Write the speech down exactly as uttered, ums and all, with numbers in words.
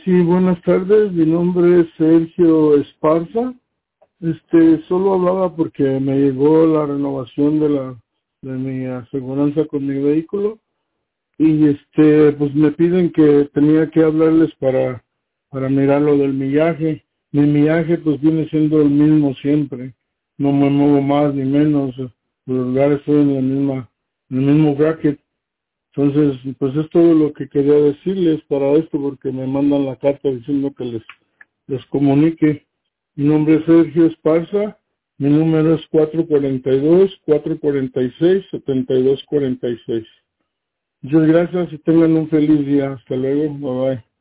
Sí, buenas tardes. Mi nombre es Sergio Esparza. Este, solo hablaba porque me llegó la renovación de la de mi aseguranza con mi vehículo y este, pues me piden que tenía que hablarles para para mirar lo del millaje. Mi millaje pues viene siendo el mismo siempre. No me muevo más ni menos. Los lugares estoy en la misma, en el mismo bracket. Entonces, pues es todo lo que quería decirles para esto, porque me mandan la carta diciendo que les, les comunique. Mi nombre es Sergio Esparza, mi número es cuatro cuatro dos, cuatro cuatro seis, siete dos cuatro seis. Muchas gracias y tengan un feliz día. Hasta luego, bye bye.